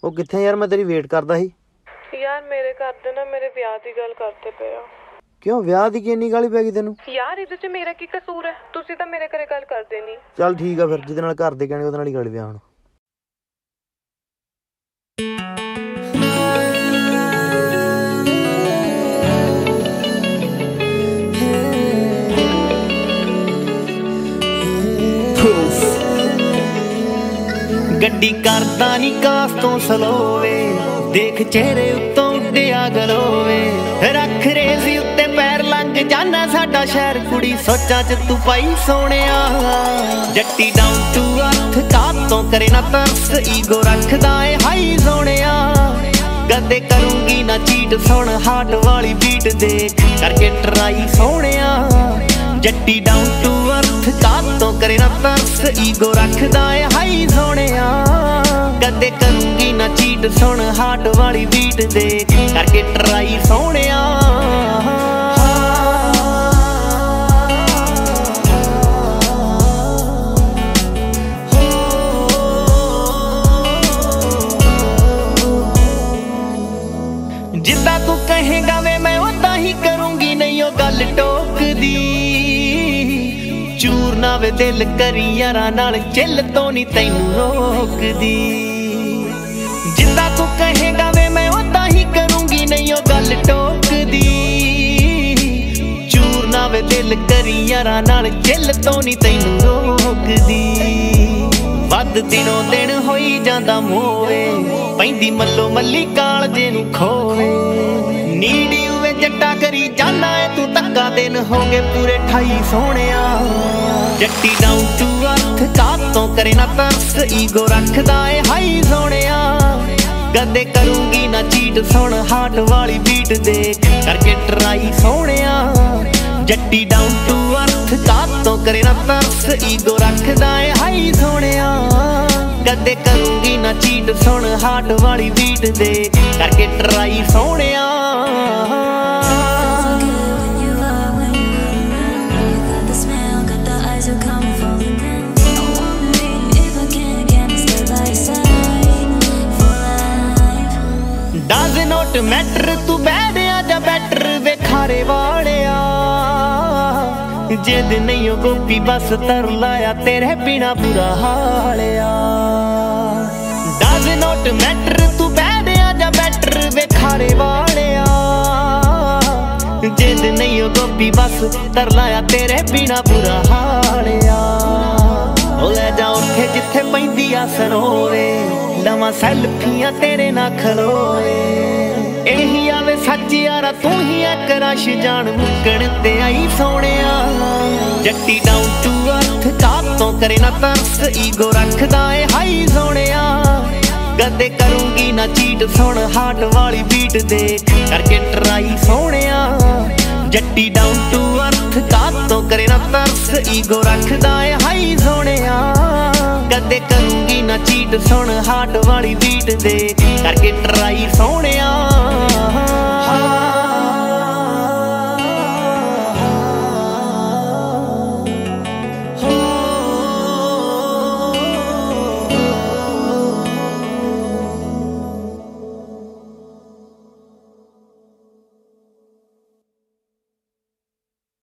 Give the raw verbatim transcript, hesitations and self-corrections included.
ਉਹ ਕਿੱਥੇ ਯਾਰ? ਮੈਂ ਤੇਰੀ ਵੇਟ ਕਰਦਾ ਸੀ ਯਾਰ। ਮੇਰੇ ਘਰਦੇ ਨਾ ਮੇਰੇ ਵਿਆਹ ਦੀ ਗੱਲ ਕਰਦੇ ਪਏ ਆ। ਕਿਉਂ? ਵਿਆਹ ਦੀ ਕੀ ਇੰਨੀ ਗਾਲੀ ਪੈ ਗਈ ਤੈਨੂੰ? ਯਾਰ ਇਹਦੇ 'ਚ ਮੇਰਾ ਕੀ ਕਸੂਰ ਹੈ? ਤੁਸੀਂ ਤਾਂ ਮੇਰੇ ਘਰੇ ਗੱਲ ਕਰਦੇ ਨਹੀਂ। ਚੱਲ ਠੀਕ ਆ ਫਿਰ, ਜਿਹਦੇ ਨਾਲ ਘਰ ਦੇ ਕਹਿਣਗੇ ਉਹਦੇ ਨਾਲ ਹੀ ਗੱਲ ਵਿਆਹ ਹੁਣ। ਗੱਡੀ ਕਰਦਾ ਨੀ ਕਾਸ ਤੋਂ ਸਲੋਵੇ, ਦੇਖ ਚਿਹਰੇ ਉੱਤੋਂ ਉੱਡਿਆ ਗਲੋਵੇ। ਰੱਖ ਰੇਜ਼ੀ ਉੱਤੇ ਪੈਰ ਲੰਘ ਜਾਨਾ ਸਾਡਾ ਸ਼ਹਿਰ, ਕੁੜੀ ਸੋਚਾਂ ਚ ਤੂੰ ਪਾਈ ਸੋਹਣਿਆ। ਜੱਟੀ ਡਾਊਨ ਟੂ ਅਰਥ ਕਾਤੋਂ ਕਰੇ ਨਾ ਤਰਸ, ਈਗੋ ਰੱਖਦਾ ਏ ਹਾਈ ਸੋਹਣਿਆ। ਕਦੇ ਕਰੂੰਗੀ ਨਾ ਚੀਟ, ਸੁਣ ਹਾਰਟ ਵਾਲੀ ਬੀਟ ਦੇਖ ਕਰਕੇ ਟਰਾਈ ਸੋਹਣਿਆ। ਜੱਟੀ ਡਾਊਨ ਟੂ ਅਰਥ ਕਾਤੋਂ ਕਰੇ ਨਾ ਤਰਸ, ਈਗੋ ਰੱਖਦਾ ਏ ਹਾਈ ਸੋਹਣਿਆ। ਕਦੇ ਕਰੂੰਗੀ ਨਾ ਚੀਟ, ਸੁਣ ਹਾਰਟ ਵਾਲੀ ਬੀਟ ਦੇਖ ਕਰਕੇ ਟਰਾਈ ਸੋਹਣਿਆ। ਜਿੱਦਾਂ ਤੂੰ ਕਹੇਗਾ ਵੇ ਮੈਂ ਉਦਾਂ ਹੀ ਕਰੂੰਗੀ, ਨਹੀਂ ਉਹ ਗੱਲ ਟੋਕਦੀ। ਚੂਰ ਨਾ ਵੇ ਦਿਲ ਕਰੀ ਯਾਰਾਂ ਨਾਲ, ਚਿੱਲ ਤੋਂ ਨੀ ਤੈਨੂੰ ਰੋਕਦੀ। ਜਿੱਦਾਂ ਤੂੰ ਕਹੇਗਾ ਵੇ ਮੈਂ ਉਦਾਂ ਹੀ ਕਰੂੰਗੀ, ਨਹੀਂ ਉਹ ਗੱਲ ਟੋਕਦੀ। ਚੂਰ ਨਾ ਵੇ ਦਿਲ ਕਰੀ ਯਾਰਾਂ ਨਾਲ, ਚਿੱਲ ਤੋਂ ਨੀ ਤੈਨੂੰ ਰੋਕਦੀ। ਵੱਧ ਦਿਨੋਂ ਦਿਨ ਹੋਈ ਜਾਂਦਾ ਮੋਵੇ, ਪੈਂਦੀ ਮੱਲੋ ਮੱਲੀ ਕਾਲਜੇ ਨੂੰ ਖੋਵੇ। ਨੀੜੀ ਉਵੇਂ ਜੱਟਾ ਕਰੀ ਜਾਨਾ ਏ ਤੂੰ, ਧੱਕਾ ਦਿਨ ਹੋ ਗਏ ਪੂਰੇ ਅਠਾਈ ਸੋਹਣਿਆ। ਜੱਟੀ ਡਾਊਨ ਟੂ ਅਰਥ ਕਾਤੋਂ ਕਰੇ ਨਾ ਤਰਸ, ਈਗੋ ਰੱਖਦਾ ਏ ਹਾਈ ਸੋਹਣਿਆ। ਕਦੇ ਕਰੂੰਗੀ ਨਾ ਚੀਟ, ਸੁਣ ਹਾਰਟ ਵਾਲੀ ਬੀਟ ਦੇਖ ਕਰਕੇ ਟਰਾਈ ਸੋਹਣਿਆ। ਜੱਟੀ ਡਾਊਨ ਟੂ ਅਰਥ ਕਾਤੋਂ ਕਰੇ ਨਾ ਤਰਸ, ਈਗੋ ਰੱਖਦਾ ਏ ਹਾਈ ਸੋਹਣਿਆ। ਕਦੇ ਕਰੂੰਗੀ ਨਾ ਚੀਟ, ਸੁਣ ਹਾਰਟ ਵਾਲੀ ਬੀਟ ਦੇਖ ਕਰਕੇ ਟਰਾਈ ਸੋਹਣਿਆ। ਡਜ਼ ਨੋਟ ਮੈਟਰ ਤੂੰ ਬੈਠਿਆ ਜਾਂ ਬੈਟਰ ਵੇਖਾਰੇ ਵਾਲਿਆ। ਜਿੱਦ ਨਹੀਂ ਉਹ ਗੋਪੀ ਬਸ ਤਰ ਲਾਇਆ, ਤੇਰੇ ਬਿਨਾ ਬੁਰਾ ਹਾਲਿਆ। ਡਜ਼ ਨੋਟ ਮੈਟਰ ਤੂੰ ਬੈਠਿਆ ਜਾਂ ਬੈਟਰ ਵੇਖਾਰੇ ਵਾਲਿਆ। ਜਿੱਦ ਨਹੀਂ ਉਹ ਗੋਪੀ ਬਸ ਤਰ ਲਾਇਆ, ਤੇਰੇ ਬਿਨਾ ਬੁਰਾ ਹਾਲਿਆ। ਉਹ ਲੈ ਜਾ ਉੱਥੇ ਜਿੱਥੇ ਪੈਂਦੀ ਆ ਸਰੋਵੇ, ਲਵਾਂ ਸੈਲਫੀਆਂ ਤੇਰੇ ਨਾਲ ਖਲੋਏ। ਇਹੀ ਆਵੇ ਸੱਚ ਯਾਰਾ ਤੂੰ ਹੀ ਆ ਕਰਾਸ਼, ਜਾਣ ਮੁੱਕਣ ਤੇ ਆਈ ਸੋਹਣਿਆ। ਜੱਟੀ ਡਾਊਨ ਟੂ ਅਰਥ ਕਾਤੋਂ ਕਰੇ ਨਾ ਤਰਸ, ਈਗੋ ਰੱਖਦਾ ਏ ਹਾਈ ਸੋਹਣਿਆ। ਕਦੇ ਕਰੂੰਗੀ ਨਾ ਚੀਟ, ਸੁਣ ਹਾਰਟ ਵਾਲੀ ਬੀਟ ਦੇਖ ਕਰਕੇ ਟਰਾਈ ਸੋਹਣਿਆ। ਜੱਟੀ ਡਾਊਨ ਟੂ ਅਰਥ ਕਾਤੋਂ ਕਰੇ ਨਾ ਤਰਸ, ਈਗੋ ਰੱਖਦਾ ਏ ਹਾਈ ਸੋਹਣਿਆ। ਕਦੇ ਕਰੂੰਗੀ ਨਾ ਚੀਟ, ਸੁਣ ਹਾਰਟ ਵਾਲੀ ਬੀਟ ਦੇਖ ਕਰਕੇ ਟਰਾਈ ਸੋਹਣਿਆ।